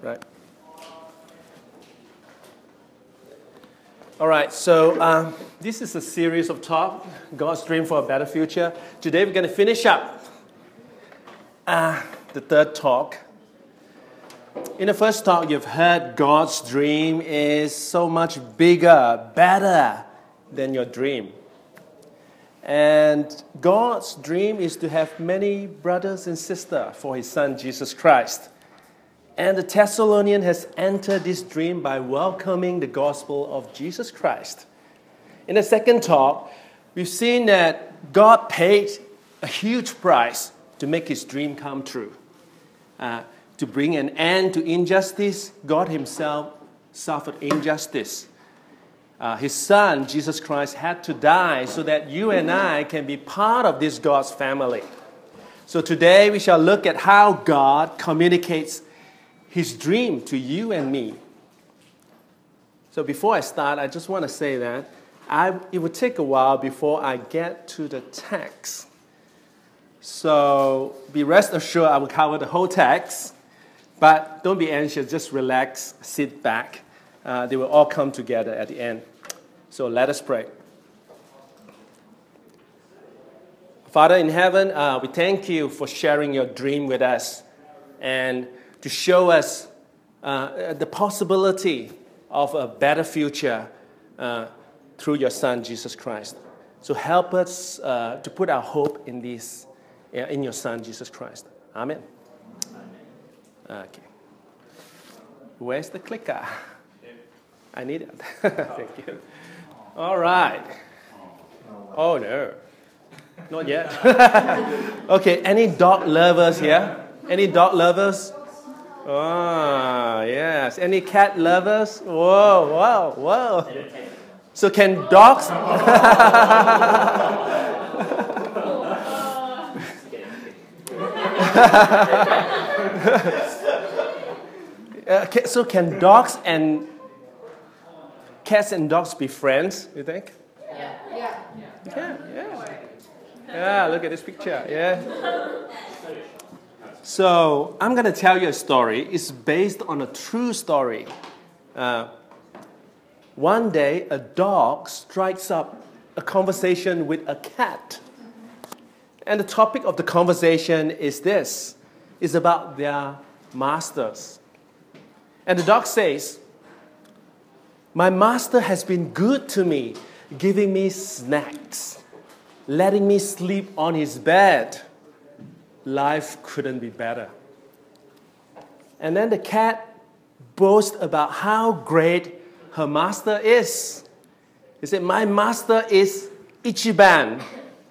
right? All right, so this is a series of talk, God's Dream for a Better Future. Today we're going to finish up the third talk. In the first talk, you've heard God's dream is so much bigger, better than your dream. And God's dream is to have many brothers and sisters for His Son, Jesus Christ. And the Thessalonian has entered this dream by welcoming the gospel of Jesus Christ. In the second talk, we've seen that God paid a huge price to make His dream come true. To bring an end to injustice, God Himself suffered injustice. His Son, Jesus Christ, had to die so that you and I can be part of this God's family. So today we shall look at how God communicates His dream to you and me. So before I start, I just want to say that it will take a while before I get to the text. So be rest assured I will cover the whole text. But don't be anxious, just relax, sit back. They will all come together at the end. So let us pray. Father in heaven, we thank you for sharing your dream with us and to show us the possibility of a better future through your Son, Jesus Christ. So help us to put our hope in your Son, Jesus Christ. Amen. Okay. Where's the clicker? I need it. Thank you. All right. Oh, no. Not yet. Okay, any dog lovers here? Any dog lovers? Ah, yes. Any cat lovers? Whoa. So can dogs... So can dogs and cats and dogs be friends, you think? Yeah. Yeah, look at this picture. Yeah. So I'm going to tell you a story. It's based on a true story. One day, a dog strikes up a conversation with a cat. And the topic of the conversation is this. It's about their masters. And the dog says, "My master has been good to me, giving me snacks, letting me sleep on his bed. Life couldn't be better." And then the cat boasts about how great her master is. He said, "My master is Ichiban.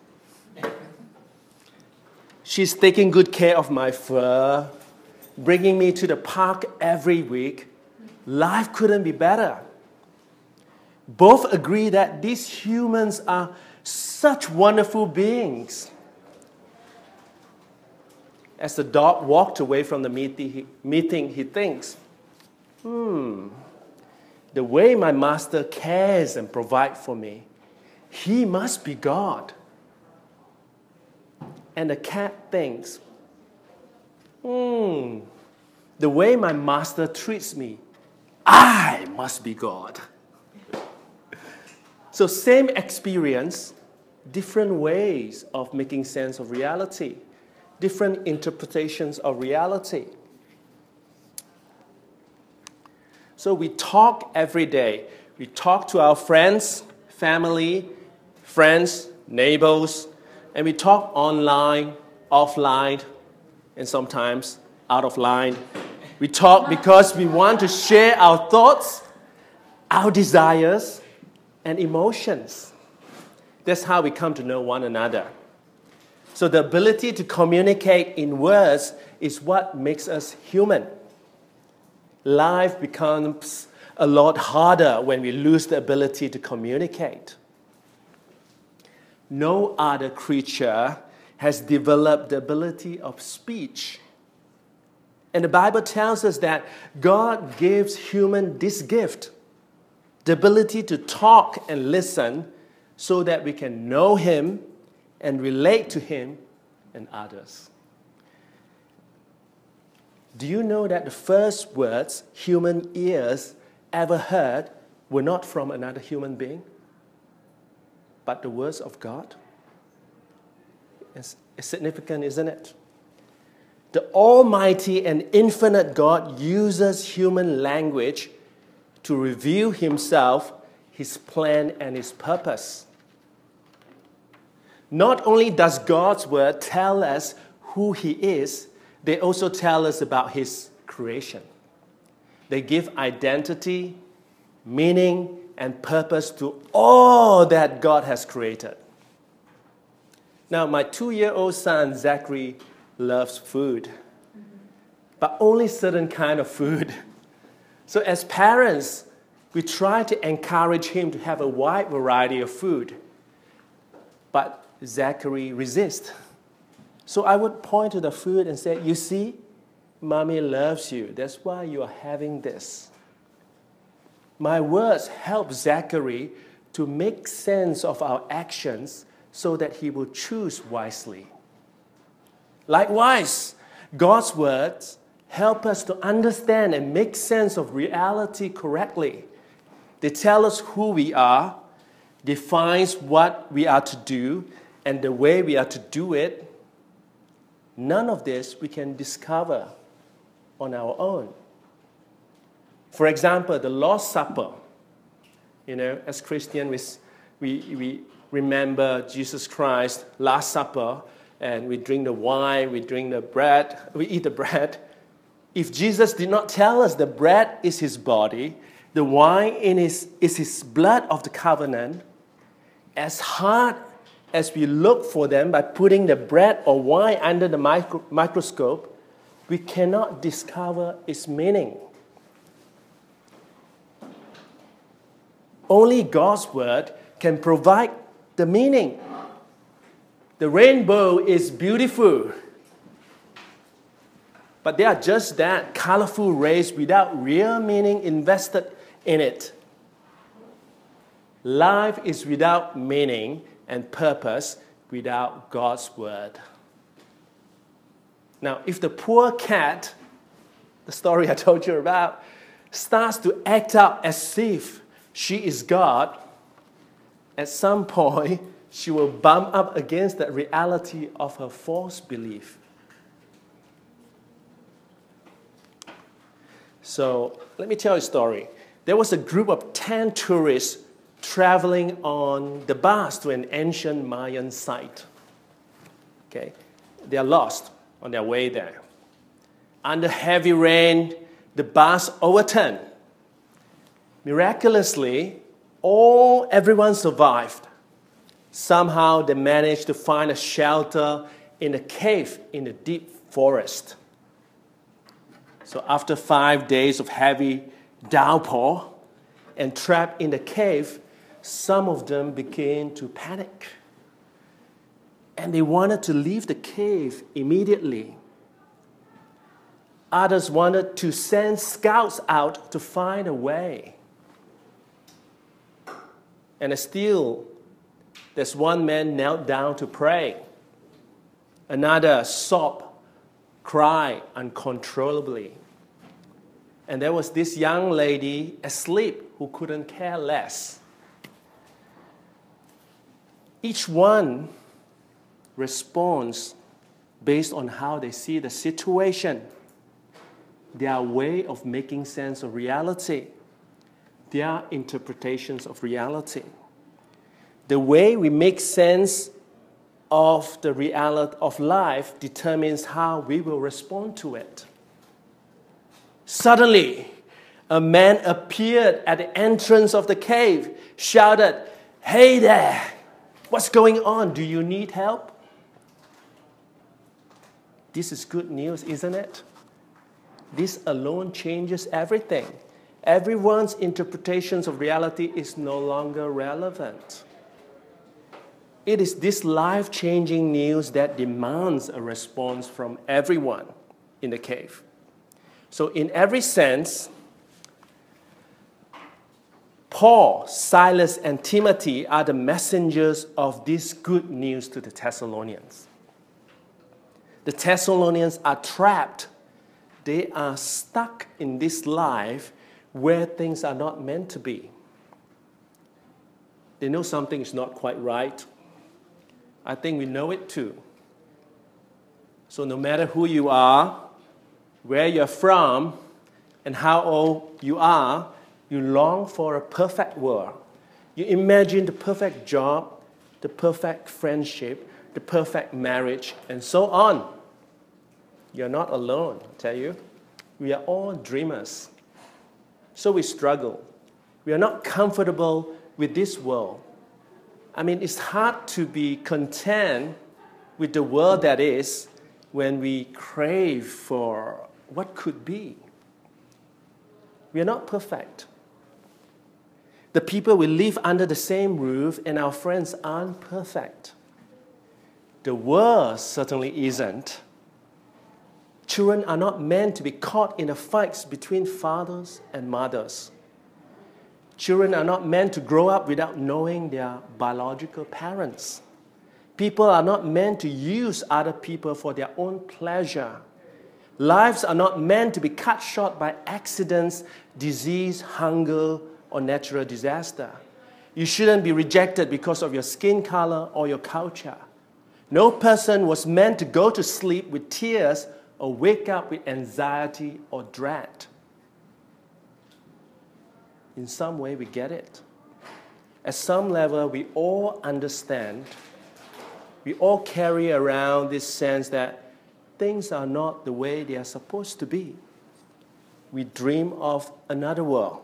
She's taking good care of my fur, bringing me to the park every week. Life couldn't be better." Both agree that these humans are such wonderful beings. As the dog walked away from the meeting, he thinks, the way my master cares and provides for me, he must be God. And the cat thinks, the way my master treats me, I must be God. So same experience, different ways of making sense of reality, different interpretations of reality. So we talk every day. We talk to our friends, family, neighbors, and we talk online, offline, and sometimes out of line. We talk because we want to share our thoughts, our desires, and emotions. That's how we come to know one another. So the ability to communicate in words is what makes us human. Life becomes a lot harder when we lose the ability to communicate. No other creature has developed the ability of speech. And the Bible tells us that God gives human this gift, the ability to talk and listen so that we can know Him and relate to Him and others. Do you know that the first words human ears ever heard were not from another human being, but the words of God? It's significant, isn't it? The Almighty and infinite God uses human language to reveal Himself, His plan, and His purpose. Not only does God's Word tell us who He is, they also tell us about His creation. They give identity, meaning, and purpose to all that God has created. Now, my 2-year-old son, Zachary, loves food, but only certain kind of food. So as parents, we try to encourage him to have a wide variety of food, but Zachary resists. So I would point to the food and say, you see, Mommy loves you. That's why you are having this. My words help Zachary to make sense of our actions so that he will choose wisely. Likewise, God's words help us to understand and make sense of reality correctly. They tell us who we are, defines what we are to do, and the way we are to do it. None of this we can discover on our own. For example, the Lord's Supper. As Christians, we remember Jesus Christ, Last Supper, and we drink the wine, we drink the bread, we eat the bread. If Jesus did not tell us the bread is His body, the wine is His blood of the covenant, as hard as we look for them by putting the bread or wine under the microscope, we cannot discover its meaning. Only God's Word can provide the meaning. The rainbow is beautiful, but they are just that, colorful rays without real meaning invested in it. Life is without meaning and purpose without God's Word. Now, if the poor cat, the story I told you about, starts to act out as if she is God, at some point, she will bump up against the reality of her false belief. So, let me tell you a story. There was a group of 10 tourists traveling on the bus to an ancient Mayan site. Okay? They are lost on their way there. Under heavy rain, the bus overturned. Miraculously, everyone survived. Somehow they managed to find a shelter in a cave in the deep forest. So after 5 days of heavy downpour and trapped in the cave, some of them began to panic. And they wanted to leave the cave immediately. Others wanted to send scouts out to find a way. And still, there's one man knelt down to pray. Another sobbed, cried uncontrollably. And there was this young lady asleep who couldn't care less. Each one responds based on how they see the situation, their way of making sense of reality, their interpretations of reality. The way we make sense of the reality of life determines how we will respond to it. Suddenly, a man appeared at the entrance of the cave, shouted, "Hey there! What's going on? Do you need help?" This is good news, isn't it? This alone changes everything. Everyone's interpretations of reality is no longer relevant. It is this life-changing news that demands a response from everyone in the cave. So in every sense, Paul, Silas, and Timothy are the messengers of this good news to the Thessalonians. The Thessalonians are trapped they are stuck in this life where things are not meant to be. They know something is not quite right. I think we know it too. So no matter who you are, where you're from, and how old you are, you long for a perfect world. You imagine the perfect job, the perfect friendship, the perfect marriage, and so on. You're not alone, I tell you. We are all dreamers. So we struggle. We are not comfortable with this world. I mean, it's hard to be content with the world that is when we crave for what could be. We are not perfect. The people we live under the same roof and our friends aren't perfect. The world certainly isn't. Children are not meant to be caught in the fights between fathers and mothers. Children are not meant to grow up without knowing their biological parents. People are not meant to use other people for their own pleasure. Lives are not meant to be cut short by accidents, disease, hunger, or natural disaster. You shouldn't be rejected because of your skin color or your culture. No person was meant to go to sleep with tears or wake up with anxiety or dread. In some way, we get it. At some level, we all understand. We all carry around this sense that things are not the way they are supposed to be. We dream of another world.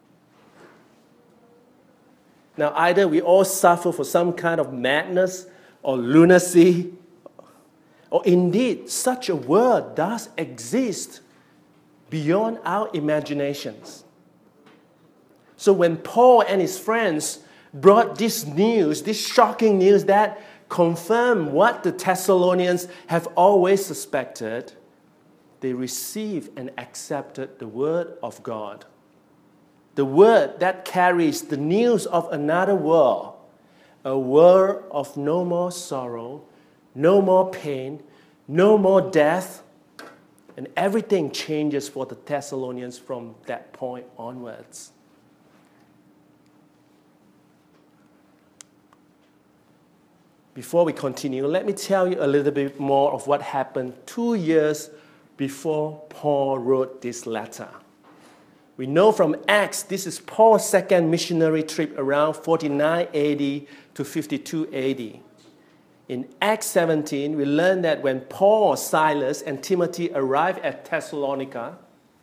Now, either we all suffer for some kind of madness or lunacy, or indeed, such a world does exist beyond our imaginations. So when Paul and his friends brought this news, this shocking news that confirmed what the Thessalonians have always suspected, they received and accepted the word of God. The word that carries the news of another world, a world of no more sorrow, no more pain, no more death, and everything changes for the Thessalonians from that point onwards. Before we continue, let me tell you a little bit more of what happened 2 years before Paul wrote this letter. We know from Acts, this is Paul's second missionary trip around 49 AD to 52 AD. In Acts 17, we learn that when Paul, Silas, and Timothy arrived at Thessalonica,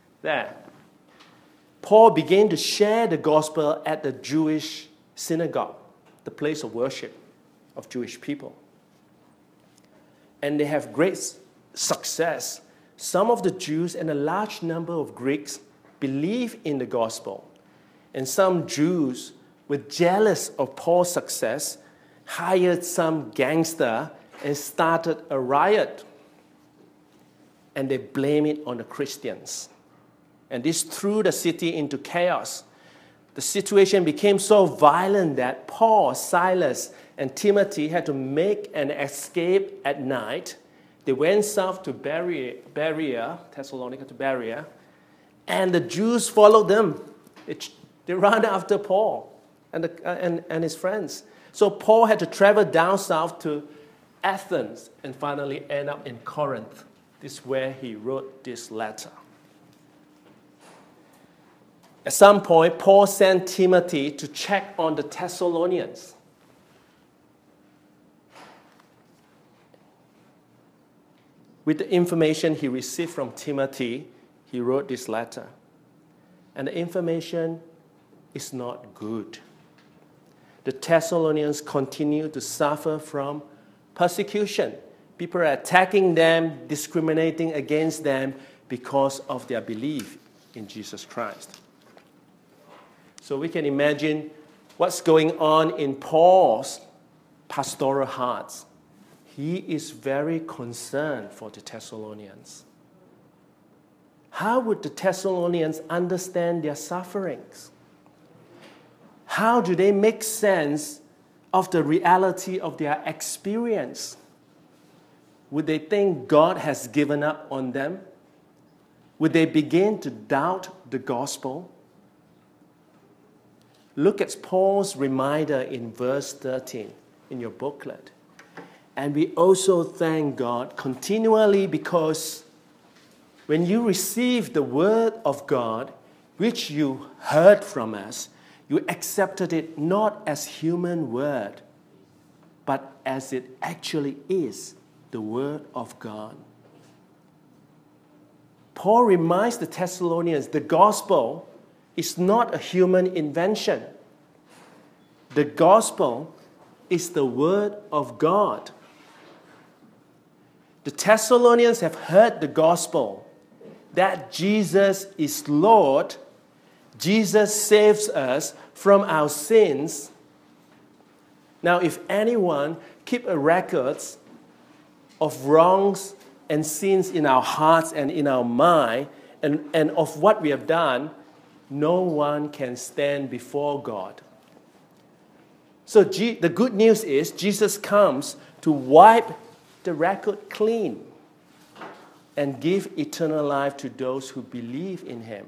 Paul began to share the gospel at the Jewish synagogue, the place of worship of Jewish people. And they have great success. Some of the Jews and a large number of Greeks believe in the gospel. And some Jews were jealous of Paul's success, hired some gangster and started a riot. And they blame it on the Christians. And this threw the city into chaos. The situation became so violent that Paul, Silas, and Timothy had to make an escape at night. They went south to Berea, Thessalonica to Berea, and the Jews followed them. They ran after Paul and his friends. So Paul had to travel down south to Athens and finally end up in Corinth. This is where he wrote this letter. At some point, Paul sent Timothy to check on the Thessalonians. With the information he received from Timothy, he wrote this letter. And the information is not good. The Thessalonians continue to suffer from persecution. People are attacking them, discriminating against them because of their belief in Jesus Christ. So we can imagine what's going on in Paul's pastoral hearts. He is very concerned for the Thessalonians. How would the Thessalonians understand their sufferings? How do they make sense of the reality of their experience? Would they think God has given up on them? would they begin to doubt the gospel? Look at Paul's reminder in verse 13 in your booklet. And we also thank God continually because when you receive the word of God, which you heard from us, you accepted it not as human word, but as it actually is, the word of God. Paul reminds the Thessalonians the gospel is not a human invention. The gospel is the word of God. The Thessalonians have heard the gospel that Jesus is Lord. Jesus saves us from our sins. Now, if anyone keep a record of wrongs and sins in our hearts and in our mind and of what we have done, no one can stand before God. So the good news is Jesus comes to wipe the record clean and give eternal life to those who believe in him.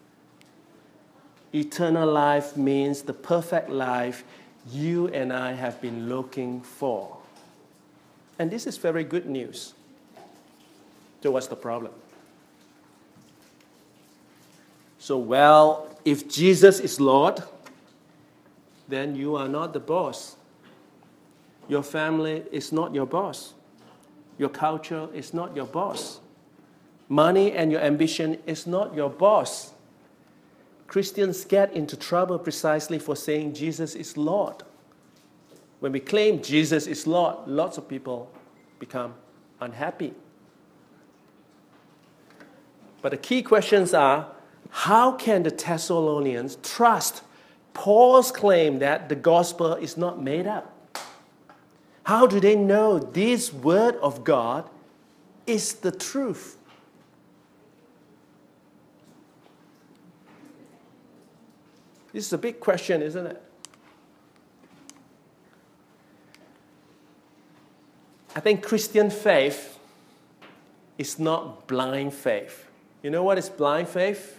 Eternal life means the perfect life you and I have been looking for. And this is very good news. So what's the problem? So, well, if Jesus is Lord, then you are not the boss. Your family is not your boss. Your culture is not your boss. Money and your ambition is not your boss. Christians get into trouble precisely for saying Jesus is Lord. When we claim Jesus is Lord, lots of people become unhappy. But the key questions are, how can the Thessalonians trust Paul's claim that the gospel is not made up? How do they know this word of God is the truth? This is a big question, isn't it? I think Christian faith is not blind faith. You know what is blind faith?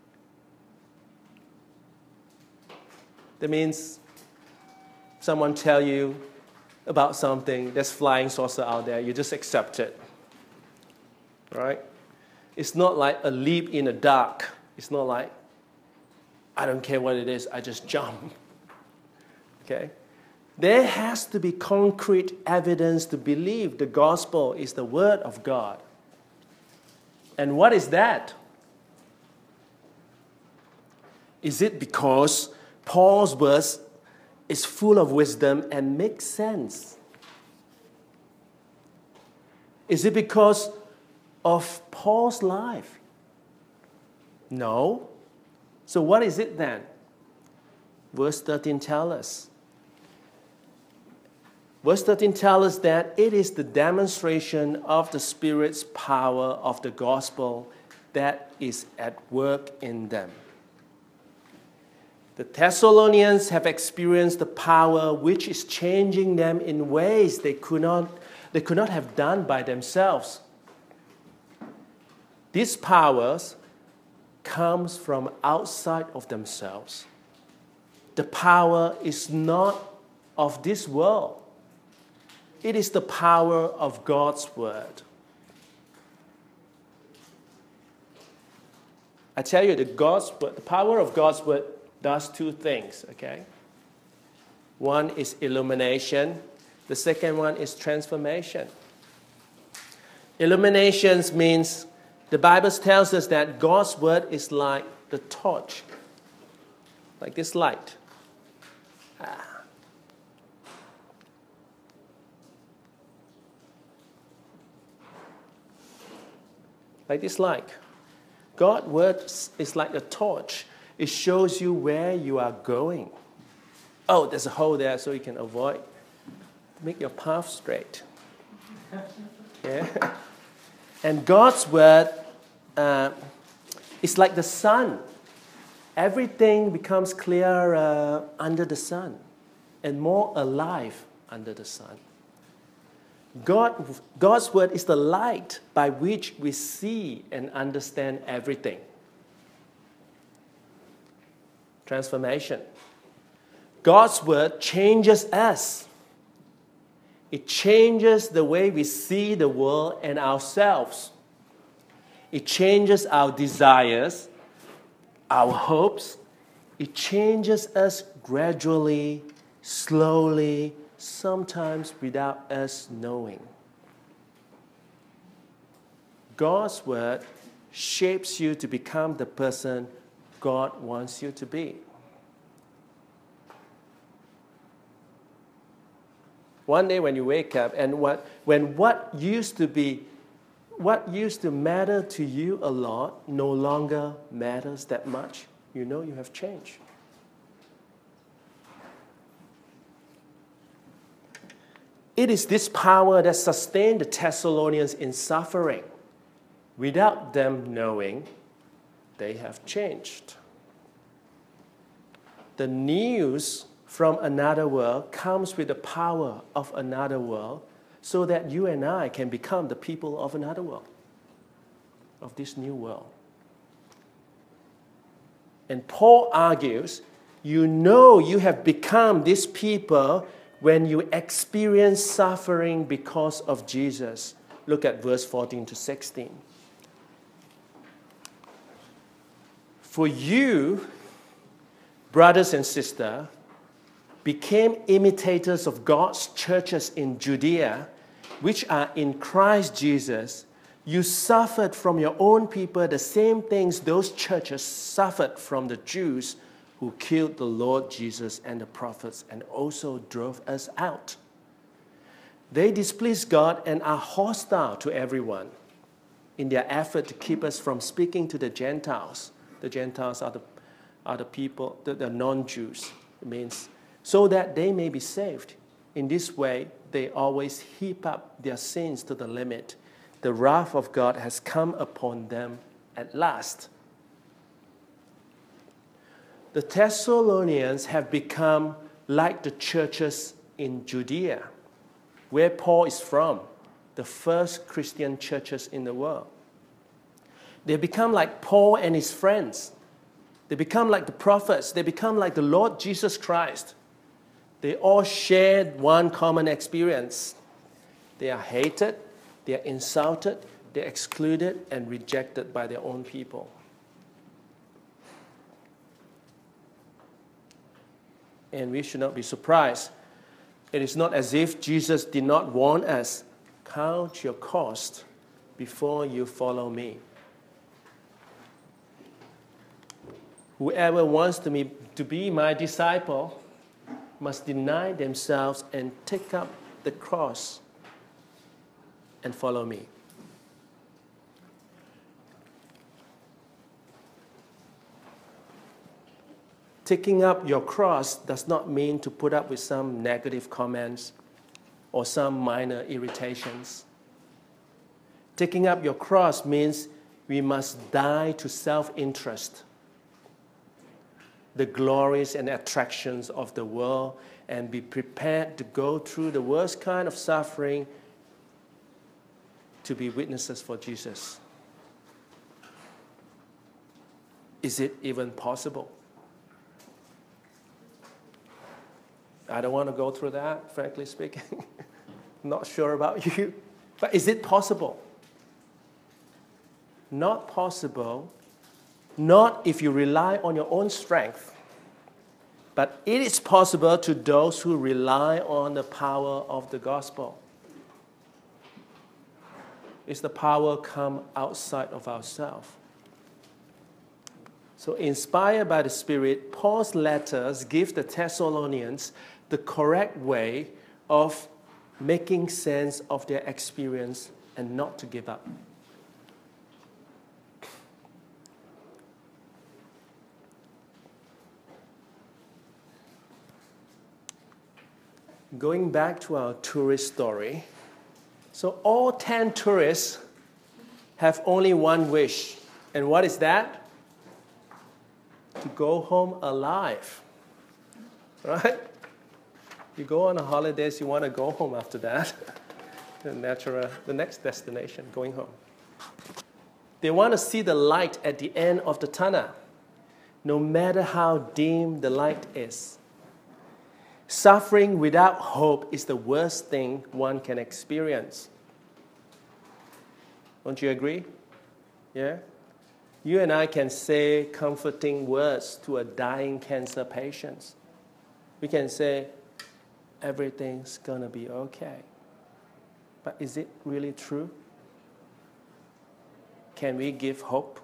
That means someone tell you about something, there's flying saucer out there, you just accept it. Right? It's not like a leap in the dark. It's not like, I don't care what it is, I just jump. Okay? There has to be concrete evidence to believe the gospel is the word of God. And what is that? Is it because Paul's words is full of wisdom and makes sense? Is it because of Paul's life? No. So what is it then? Verse 13 tells us. Verse 13 tells us that it is the demonstration of the Spirit's power of the gospel that is at work in them. The Thessalonians have experienced the power which is changing them in ways they could not have done by themselves. These powers comes from outside of themselves. The power is not of this world. It is the power of God's word. I tell you, the power of God's word does two things, okay? One is illumination. The second one is transformation. Illuminations means the Bible tells us that God's word is like the torch, like this light. Like this light. God's word is like a torch. It shows you where you are going. Oh, there's a hole there so you can avoid. Make your path straight. Yeah. And God's word is like the sun. Everything becomes clearer under the sun and more alive under the sun. God's word is the light by which we see and understand everything. Transformation. God's word changes us. It changes the way we see the world and ourselves. It changes our desires, our hopes. It changes us gradually, slowly, sometimes without us knowing. God's word shapes you to become the person God wants you to be. One day when you wake up and what used to matter to you a lot no longer matters that much, you know you have changed. It is this power that sustained the Thessalonians in suffering. Without them knowing, they have changed. The news from another world comes with the power of another world so that you and I can become the people of another world, of this new world. And Paul argues, you know you have become this people when you experience suffering because of Jesus. Look at verse 14 to 16. For you, brothers and sisters, became imitators of God's churches in Judea, which are in Christ Jesus. You suffered from your own people the same things those churches suffered from the Jews who killed the Lord Jesus and the prophets and also drove us out. They displease God and are hostile to everyone in their effort to keep us from speaking to the Gentiles. The Gentiles are the people, the non-Jews. It means so that they may be saved. In this way, they always heap up their sins to the limit. The wrath of God has come upon them at last. The Thessalonians have become like the churches in Judea, where Paul is from, the first Christian churches in the world. They become like Paul and his friends. They become like the prophets. They become like the Lord Jesus Christ. They all shared one common experience. They are hated, they are insulted, they are excluded and rejected by their own people. And we should not be surprised. It is not as if Jesus did not warn us, count your cost before you follow me. Whoever wants to be my disciple must deny themselves and take up the cross and follow me. Taking up your cross does not mean to put up with some negative comments or some minor irritations. Taking up your cross means we must die to self-interest, the glories and attractions of the world, and be prepared to go through the worst kind of suffering to be witnesses for Jesus. Is it even possible? I don't want to go through that, frankly speaking. Not sure about you. But is it possible? Not possible. Not if you rely on your own strength, but it is possible to those who rely on the power of the gospel. It's the power come outside of ourselves. So inspired by the Spirit, Paul's letters give the Thessalonians the correct way of making sense of their experience and not to give up. Going back to our tourist story, so all 10 tourists have only one wish. And what is that? To go home alive. Right? You go on a holidays, you want to go home after that. the next destination, going home. They want to see the light at the end of the tunnel, no matter how dim the light is. Suffering without hope is the worst thing one can experience. Don't you agree? Yeah? You and I can say comforting words to a dying cancer patient. We can say, everything's going to be okay. But is it really true? Can we give hope?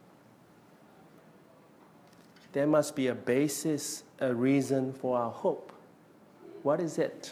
There must be a basis, a reason for our hope. What is it?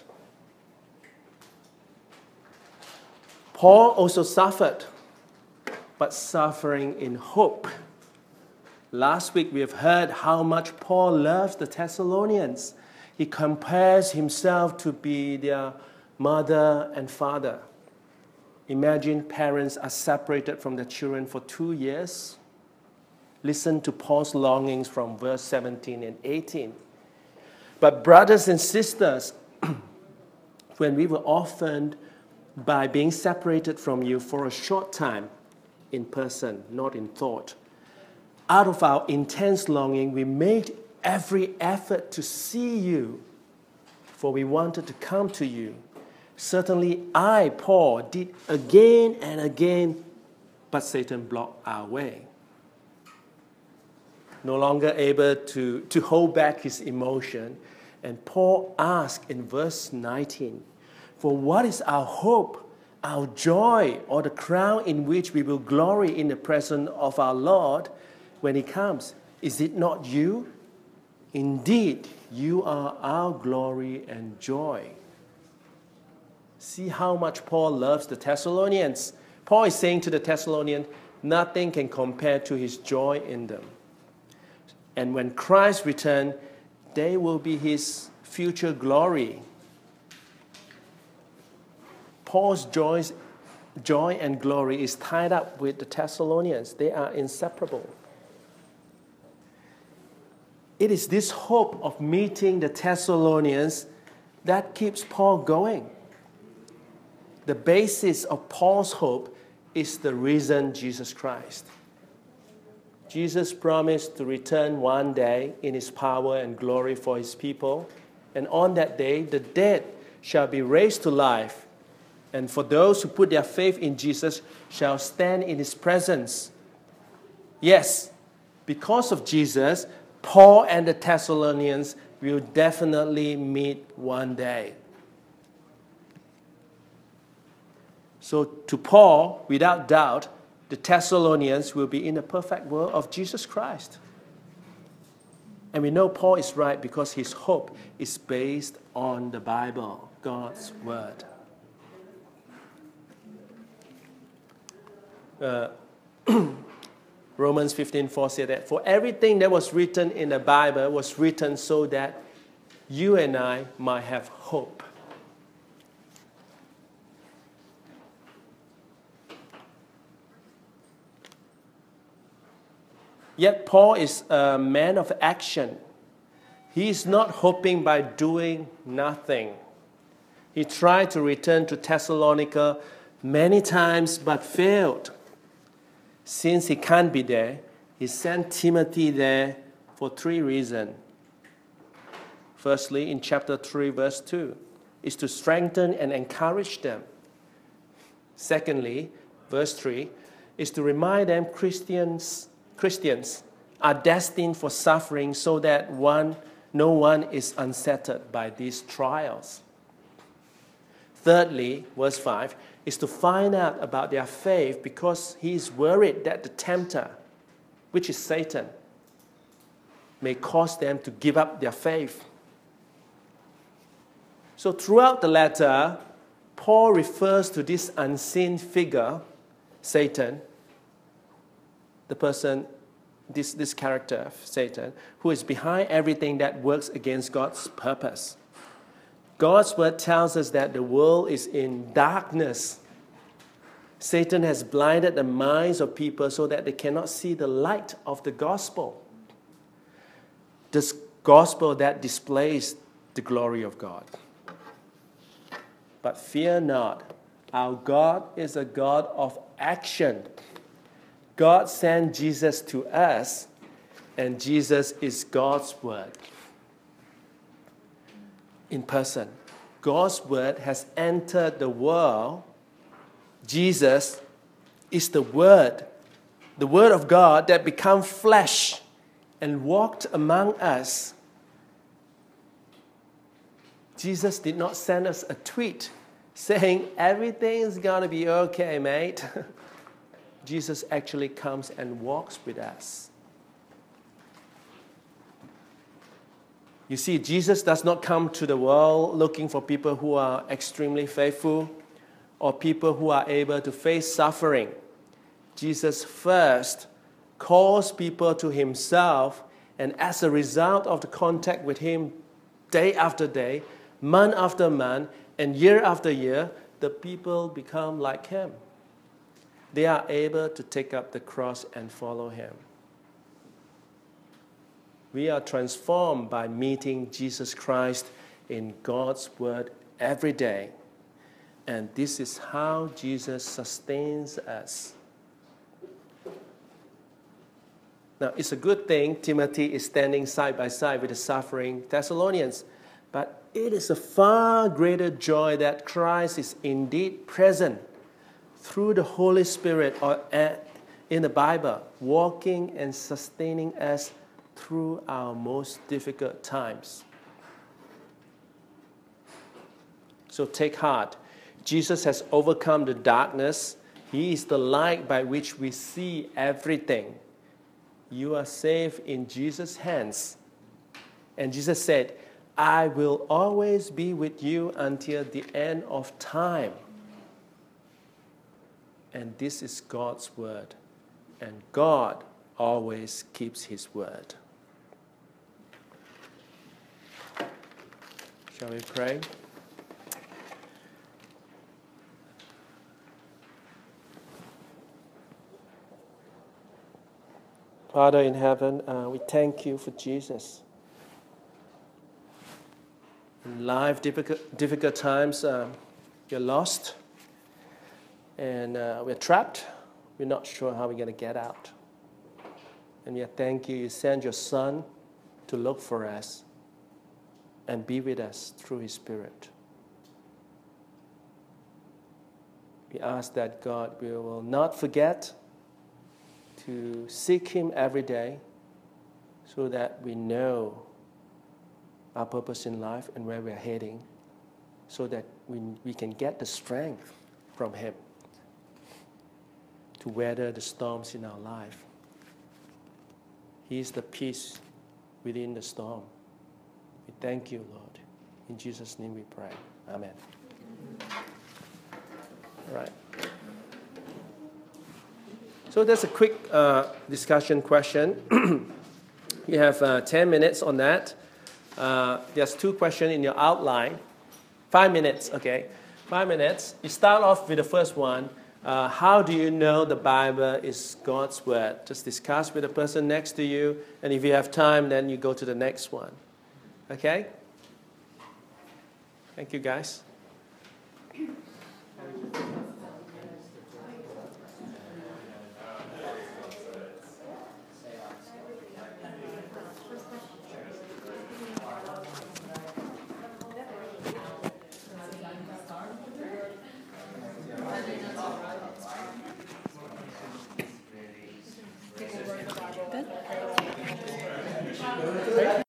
Paul also suffered, but suffering in hope. Last week we have heard how much Paul loves the Thessalonians. He compares himself to be their mother and father. Imagine parents are separated from their children for 2 years. Listen to Paul's longings from verse 17 and 18. But brothers and sisters, when we were orphaned by being separated from you for a short time, in person, not in thought, out of our intense longing, we made every effort to see you, for we wanted to come to you. Certainly I, Paul, did again and again, but Satan blocked our way. No longer able to hold back his emotion, and Paul asked in verse 19, for what is our hope, our joy, or the crown in which we will glory in the presence of our Lord when he comes? Is it not you? Indeed, you are our glory and joy. See how much Paul loves the Thessalonians. Paul is saying to the Thessalonians, nothing can compare to his joy in them. And when Christ returns, they will be his future glory. Paul's joy and glory is tied up with the Thessalonians. They are inseparable. It is this hope of meeting the Thessalonians that keeps Paul going. The basis of Paul's hope is the risen Jesus Christ. Jesus promised to return one day in his power and glory for his people, and on that day the dead shall be raised to life, and for those who put their faith in Jesus shall stand in his presence. Yes, because of Jesus, Paul and the Thessalonians will definitely meet one day. So to Paul, without doubt, the Thessalonians will be in the perfect world of Jesus Christ. And we know Paul is right because his hope is based on the Bible, God's Word. Romans 15:4 said that, for everything that was written in the Bible was written so that you and I might have hope. Yet Paul is a man of action. He is not hoping by doing nothing. He tried to return to Thessalonica many times but failed. Since he can't be there, he sent Timothy there for 3 reasons. Firstly, in chapter 3, verse 2, is to strengthen and encourage them. Secondly, verse 3, is to remind them Christians are destined for suffering so that no one is unsettled by these trials. Thirdly, verse 5, is to find out about their faith because he is worried that the tempter, which is Satan, may cause them to give up their faith. So throughout the letter, Paul refers to this unseen figure, Satan, the person, this character, Satan, who is behind everything that works against God's purpose. God's word tells us that the world is in darkness. Satan has blinded the minds of people so that they cannot see the light of the gospel. This gospel that displays the glory of God. But fear not, Our God is a God of action. God sent Jesus to us, and Jesus is God's Word. In person, God's Word has entered the world. Jesus is the Word of God that became flesh and walked among us. Jesus did not send us a tweet saying, everything's going to be okay, mate. Jesus actually comes and walks with us. You see, Jesus does not come to the world looking for people who are extremely faithful or people who are able to face suffering. Jesus first calls people to himself, and as a result of the contact with him day after day, month after month, and year after year, the people become like him. They are able to take up the cross and follow him. We are transformed by meeting Jesus Christ in God's Word every day. And this is how Jesus sustains us. Now, it's a good thing Timothy is standing side by side with the suffering Thessalonians. But it is a far greater joy that Christ is indeed present through the Holy Spirit or in the Bible, walking and sustaining us through our most difficult times. So take heart. Jesus has overcome the darkness. He is the light by which we see everything. You are safe in Jesus' hands. And Jesus said, I will always be with you until the end of time. And this is God's word. And God always keeps his word. Shall we pray? Father in heaven, we thank you for Jesus. In life, difficult times, you're lost and we're trapped. We're not sure how we're going to get out. And we thank you sent your Son to look for us and be with us through his Spirit. We ask that God, we will not forget to seek him every day so that we know our purpose in life and where we're heading, so that we can get the strength from him to weather the storms in our life. He is the peace within the storm. We thank you, Lord. In Jesus' name we pray. Amen. All right. So there's a quick discussion question. You have 10 minutes on that. There's 2 questions in your outline. 5 minutes, okay? 5 minutes. You start off with the first one. How do you know the Bible is God's word? Just discuss with the person next to you. And if you have time, then you go to the next one. Okay? Thank you, guys.